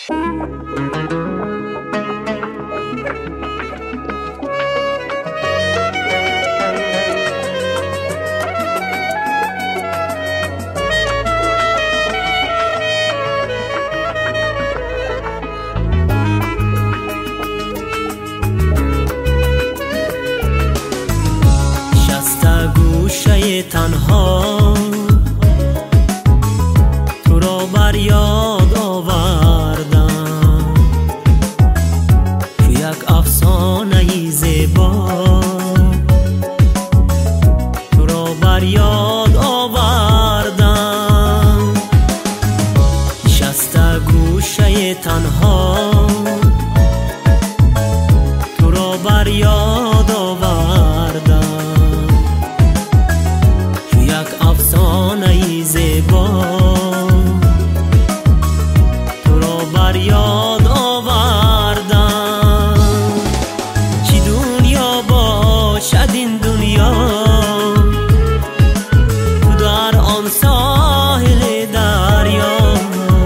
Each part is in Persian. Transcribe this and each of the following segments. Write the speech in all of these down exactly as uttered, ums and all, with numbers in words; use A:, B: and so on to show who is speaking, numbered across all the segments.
A: تنها تو را بر یاد آوردم، تو یک افسانه زیبا تو را بر یاد آوردم. نشسته گوشه تنها تو را بر یاد آوردم، افسانه زیبا تو را بر یاد آوردم. چی دنیا باشد این دنیا، تو در آن ساحل دریا،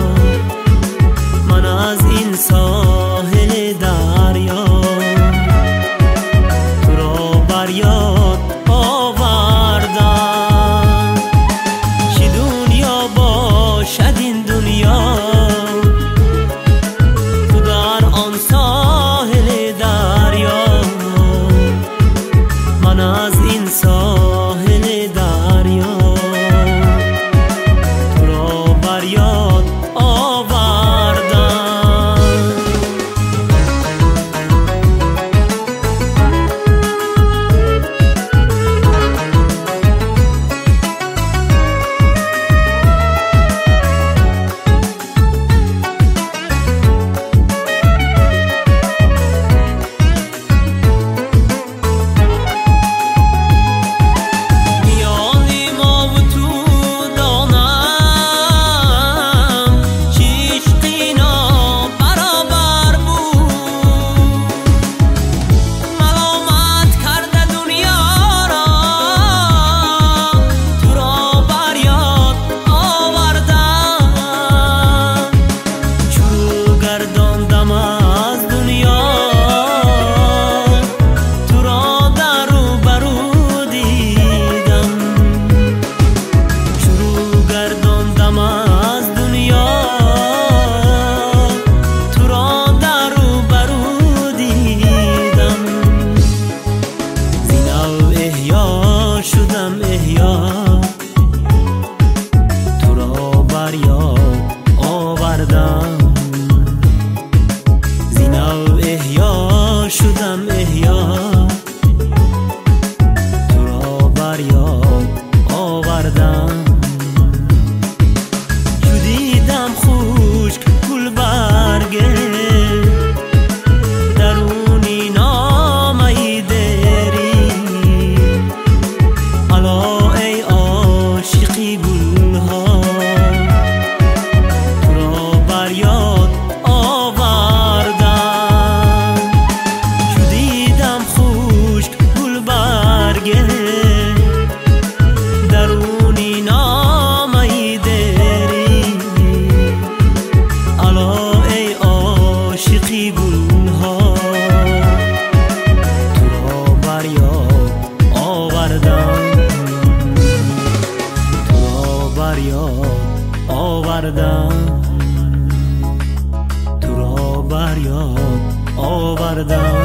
A: من از این ساحل دریا تو را بر یاد آوردم. شد این دنیا تو در آن ساحل دریا، من از این ساحل دریا تو را بر یاد آوردم. شدم احیا تو را بر یاد آوردم. شدیدم خشک گل برگه درونی نامه دری، الا ای عاشقی گلها تو را بر یاد درونی نامه دری، الا ای عاشقی گلها تو را بر یاد آوردم، تو را بر یاد آوردم، تو را بر یاد آوردم.